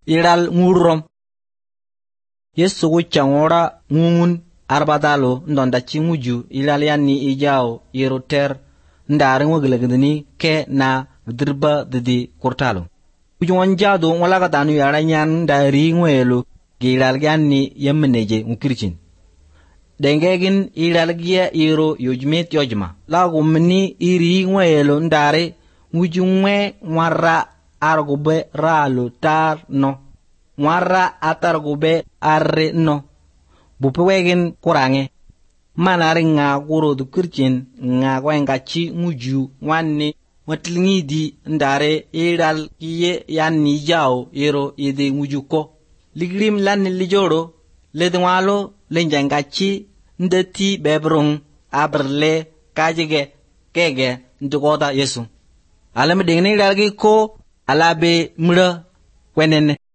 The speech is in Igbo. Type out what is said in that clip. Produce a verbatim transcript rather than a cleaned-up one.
iral ngurom. Yesu wuchangora ngungun arbadalo ndonda chimuju iral yanni ijao yeroter ndare ngoglegdini ke na dirba didi kurtalo. Ujuan jado wala ka tanu yara nyan dari ngwelo giral yanni yemneje ukirchin. Dengegin iral gia iro yojmet yojma. Lagu mni iri ngwelo ndare ngujungwe ngwara argube ralo tar no. Ngwara atargube arre no. Bupewegin kurange. Manari nga kuro dukirchin nga kwengachi nguju wanni watlingi di ndare iral kiye yanni jao iro yede nguju ko. Ligrim lan lijoro ledwalo lenjangachi ndeti bebrung aberle kajige kege ndugoda Yesu. Alam dingni dalgi ko alabe mura kwenene.